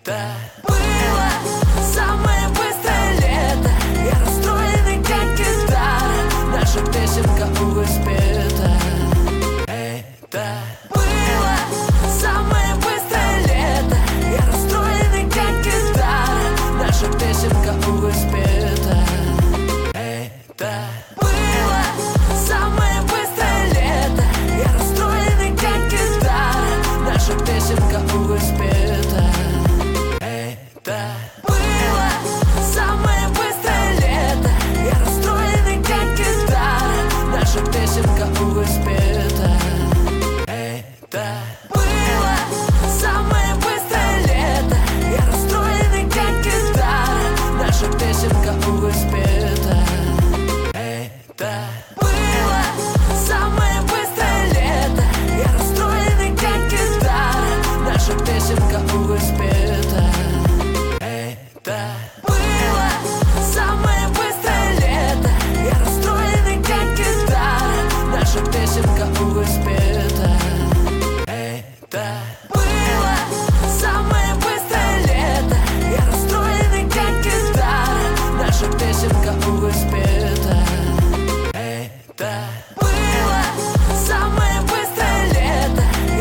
Это было самое быстрое лето. Я расстроенный, как гитара. Наша песенка, увы, спета. Это было самое быстрое лето. Я расстроенный, как гитара. Наша песенка, увы, спета. Это было самое быстрое лето. Я расстроенный, как гитара. Наша песенка, увы, спета. Это было самое быстрое лето. Я расстроенный, как гитара. Наша песенка, увы, спета. Это было самое быстрое лето. Я расстроенный, как гитара. Наша песенка, увы, спета. Это было самое быстрое лето. Я расстроенный, как гитара. Наша песенка, увы, спета. Это было самое быстрое лето. Я расстроенный, как гитара. Наша песенка, увы, спета. Это было самое быстрое лето. Я расстроенный, как гитара. Наша песенка, увы, спета. Это